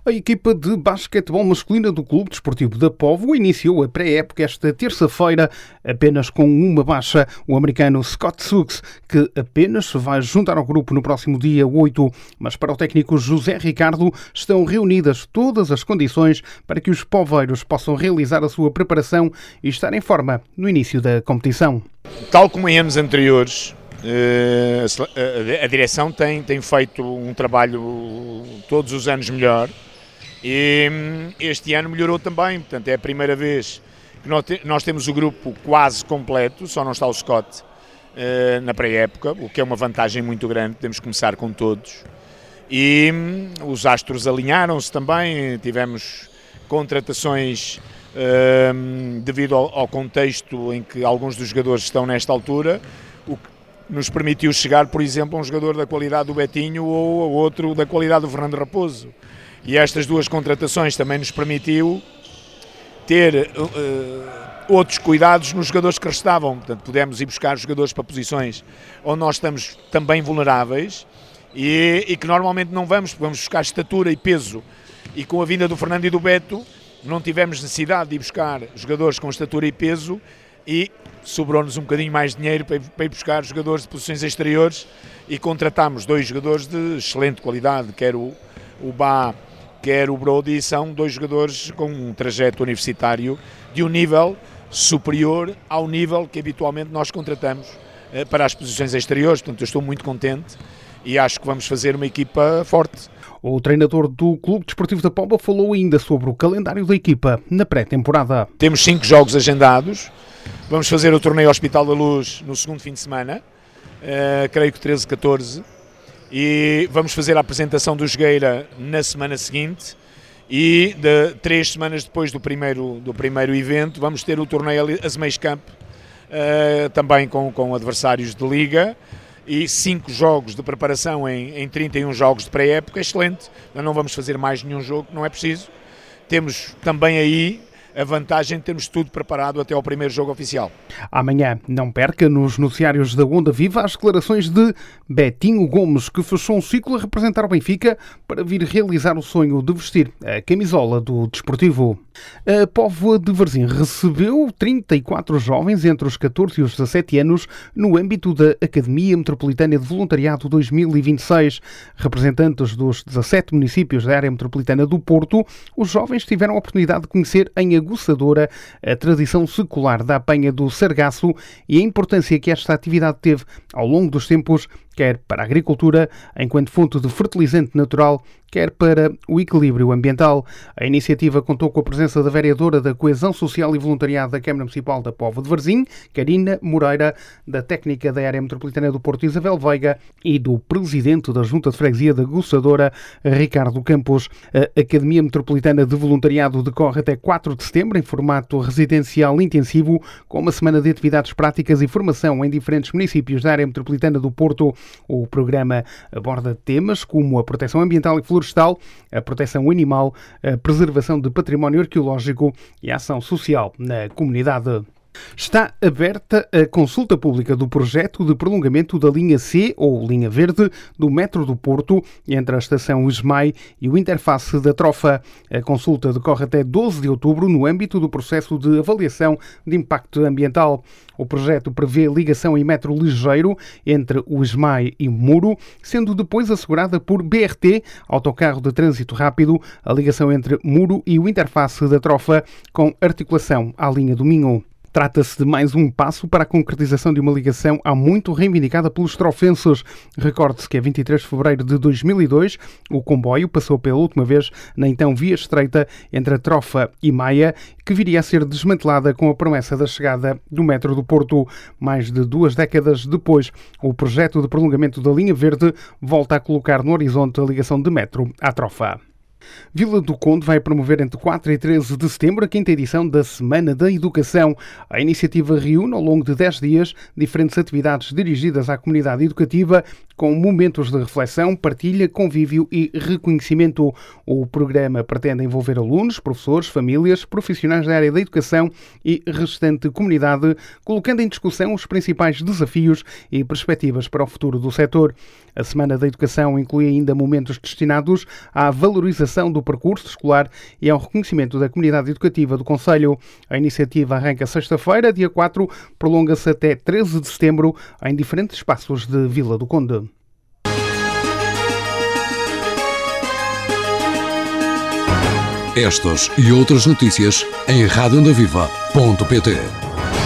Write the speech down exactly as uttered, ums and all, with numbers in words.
A equipa de basquetebol masculina do Clube Desportivo da Póvoa iniciou a pré-época esta terça-feira apenas com uma baixa, o americano Scott Suggs, que apenas vai juntar ao grupo no próximo dia oito. Mas para o técnico José Ricardo estão reunidas todas as condições para que os poveiros possam realizar a sua preparação e estar em forma no início da competição. Tal como em anos anteriores, a direção tem, tem feito um trabalho todos os anos melhor e este ano melhorou também, portanto é a primeira vez que nós temos o grupo quase completo, só não está o Scott na pré-época, o que é uma vantagem muito grande, podemos começar com todos. E os astros alinharam-se também, tivemos contratações devido ao, ao contexto em que alguns dos jogadores estão nesta altura, o que nos permitiu chegar, por exemplo, a um jogador da qualidade do Betinho ou a outro da qualidade do Fernando Raposo. E estas duas contratações também nos permitiu ter uh, outros cuidados nos jogadores que restavam. Portanto, pudemos ir buscar jogadores para posições onde nós estamos também vulneráveis e, e que normalmente não vamos, porque vamos buscar estatura e peso. E com a vinda do Fernando e do Beto, não tivemos necessidade de ir buscar jogadores com estatura e peso e sobrou-nos um bocadinho mais de dinheiro para ir buscar jogadores de posições exteriores e contratámos dois jogadores de excelente qualidade, quer o, o Bá, quer o Brody, são dois jogadores com um trajeto universitário de um nível superior ao nível que habitualmente nós contratamos eh, para as posições exteriores. Portanto, eu estou muito contente e acho que vamos fazer uma equipa forte. O treinador do Clube Desportivo da Póvoa falou ainda sobre o calendário da equipa na pré-temporada. Temos cinco jogos agendados. Vamos fazer o torneio Hospital da Luz no segundo fim de semana, uh, creio que treze, catorze, e vamos fazer a apresentação do Jogueira na semana seguinte e de, três semanas depois do primeiro, do primeiro evento vamos ter o torneio Azeméis Camp, uh, também com, com adversários de liga e cinco jogos de preparação em, em trinta e um jogos de pré-época, excelente, não vamos fazer mais nenhum jogo, não é preciso. Temos também aí a vantagem de termos tudo preparado até ao primeiro jogo oficial. Amanhã, não perca nos noticiários da Onda Viva as declarações de Betinho Gomes, que fechou um ciclo a representar o Benfica para vir realizar o sonho de vestir a camisola do Desportivo. A Póvoa de Varzim recebeu trinta e quatro jovens entre os catorze e os dezassete anos no âmbito da Academia Metropolitana de Voluntariado dois mil e vinte e seis. Representantes dos dezassete municípios da área metropolitana do Porto, os jovens tiveram a oportunidade de conhecer em aguçadora a tradição secular da apanha do sargaço e a importância que esta atividade teve ao longo dos tempos, quer para a agricultura, enquanto fonte de fertilizante natural, quer para o equilíbrio ambiental. A iniciativa contou com a presença da vereadora da Coesão Social e Voluntariado da Câmara Municipal da Póvoa de Varzim, Karina Moreira, da técnica da área metropolitana do Porto, Isabel Veiga, e do presidente da Junta de Freguesia da Aguçadora, Ricardo Campos. A Academia Metropolitana de Voluntariado decorre até quatro de setembro, em formato residencial intensivo, com uma semana de atividades práticas e formação em diferentes municípios da área metropolitana do Porto. O programa aborda temas como a proteção ambiental e florestal, a proteção animal, a preservação de património arqueológico e a ação social na comunidade. Está aberta a consulta pública do projeto de prolongamento da linha C, ou linha verde, do metro do Porto, entre a estação Esmai e o interface da Trofa. A consulta decorre até doze de outubro no âmbito do processo de avaliação de impacto ambiental. O projeto prevê ligação em metro ligeiro entre o Esmai e o Muro, sendo depois assegurada por B R T, autocarro de trânsito rápido, a ligação entre Muro e o interface da Trofa, com articulação à linha do Minho. Trata-se de mais um passo para a concretização de uma ligação há muito reivindicada pelos trofenses. Recorde-se que a vinte e três de fevereiro de dois mil e dois o comboio passou pela última vez na então via estreita entre a Trofa e Maia, que viria a ser desmantelada com a promessa da chegada do metro do Porto. Mais de duas décadas depois, o projeto de prolongamento da linha verde volta a colocar no horizonte a ligação de metro à Trofa. Vila do Conde vai promover entre quatro e treze de setembro a quinta edição da Semana da Educação. A iniciativa reúne ao longo de dez dias diferentes atividades dirigidas à comunidade educativa, com momentos de reflexão, partilha, convívio e reconhecimento. O programa pretende envolver alunos, professores, famílias, profissionais da área da educação e restante comunidade, colocando em discussão os principais desafios e perspectivas para o futuro do setor. A Semana da Educação inclui ainda momentos destinados à valorização avaliação do percurso escolar e ao reconhecimento da comunidade educativa do concelho. A iniciativa arranca sexta-feira, dia quatro, prolonga-se até treze de setembro em diferentes espaços de Vila do Conde. Estas e outras notícias em rádio onda viva ponto pt.